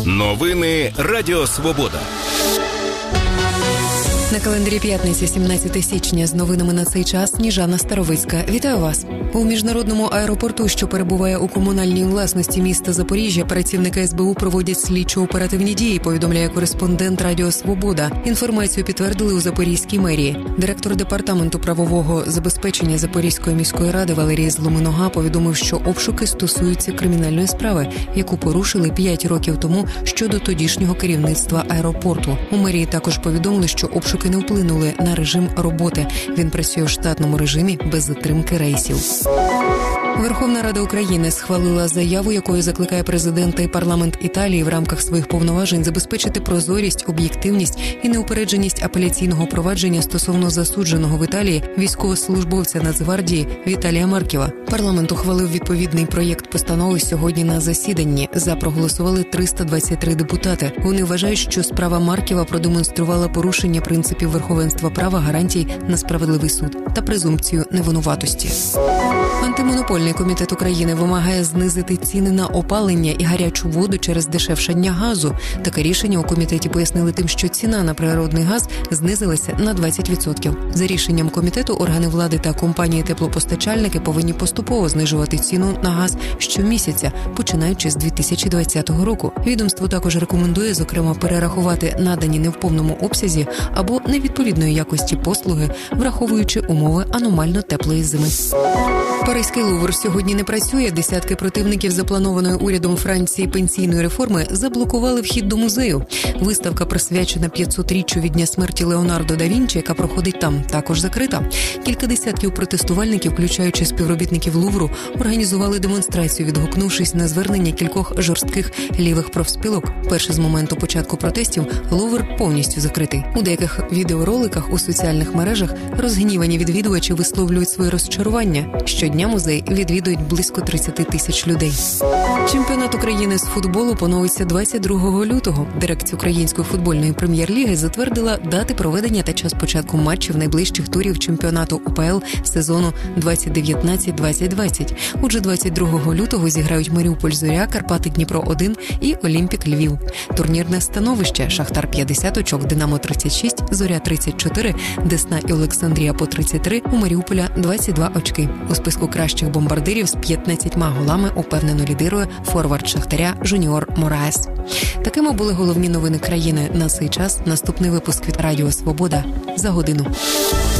Новини Радіо Свобода. На календарі п'ятниці, 17 січня, з новинами на цей час Сніжана Старовицька. Вітаю вас! У міжнародному аеропорту, що перебуває у комунальній власності міста Запоріжжя, працівники СБУ проводять слідчо-оперативні дії, повідомляє кореспондент Радіо Свобода. Інформацію підтвердили у Запорізькій мерії. Директор департаменту правового забезпечення Запорізької міської ради Валерій Зломинога повідомив, що обшуки стосуються кримінальної справи, яку порушили 5 років тому щодо тодішнього керівництва аеропорту. У мерії також повідомили, що обшуки не вплинули на режим роботи. Він працює в штатному режимі без затримки рейсів. Верховна Рада України схвалила заяву, якою закликає президента і парламент Італії в рамках своїх повноважень забезпечити прозорість, об'єктивність і неупередженість апеляційного провадження стосовно засудженого в Італії військовослужбовця Нацгвардії Віталія Марківа. Парламент ухвалив відповідний проєкт постанови сьогодні на засіданні. За проголосували 323 депутати. Вони вважають, що справа Марківа продемонструвала порушення принципів верховенства права, гарантій на справедливий суд та презумпцію невинуватості. Антимонопольний комітет України вимагає знизити ціни на опалення і гарячу воду через дешевшання газу. Таке рішення у комітеті пояснили тим, що ціна на природний газ знизилася на 20%. За рішенням комітету органи влади та компанії-теплопостачальники повинні поступово знижувати ціну на газ щомісяця, починаючи з 2020 року. Відомство також рекомендує, зокрема, перерахувати надані не в повному обсязі або невідповідної якості послуги, враховуючи умови аномально теплої зими. Паризький Лувр сьогодні не працює. Десятки противників запланованої урядом Франції пенсійної реформи заблокували вхід до музею. Виставка, присвячена 500-річчю від дня смерті Леонардо да Вінчі, яка проходить там, також закрита. Кілька десятків протестувальників, включаючи співробітників Лувру, організували демонстрацію, відгукнувшись на звернення кількох жорстких лівих профспілок. Перше з моменту початку протестів Лувр повністю закритий. У деяких відеороликах у соціальних мережах розгнівані відвідувачі висловлюють своє розчарування. Щодня музей відвідують близько 30 тисяч людей. Чемпіонат України з футболу поновиться 22 лютого. Дирекція Української футбольної прем'єр-ліги затвердила дати проведення та час початку матчів найближчих турів чемпіонату УПЛ сезону 2019-2020. Отже, 22 лютого зіграють Маріуполь-Зоря, Карпати-Дніпро-1 і Олімпік-Львів. Турнірне становище: Шахтар 50 очок, Динамо 36, Зоря 34, Десна і Олександрія по 33, у Маріуполя 22 очки. У списку кращих бомбардирів з 15 голами упевнено лідирує форвард Шахтаря Жуніор Мораес. Такими були головні новини країни на цей час. Наступний випуск від Радіо Свобода за годину.